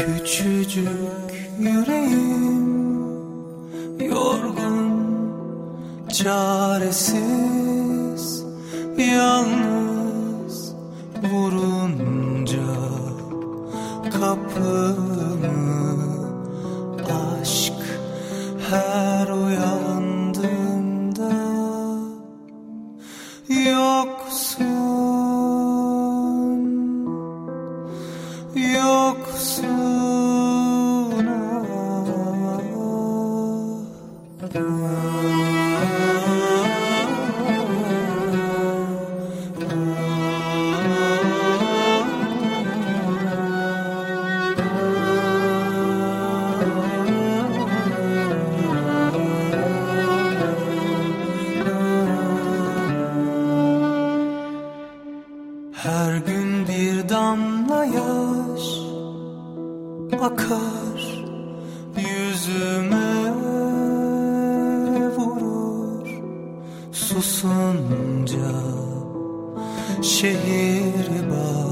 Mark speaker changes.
Speaker 1: Küçücük yüreğim yorgun, çaresiz, yalnız vurunca kapımı aşk her uyandığımda yoksun, yoksun. Her gün bir damla yaş akar yüzüme vurur, susunca şehir bağır.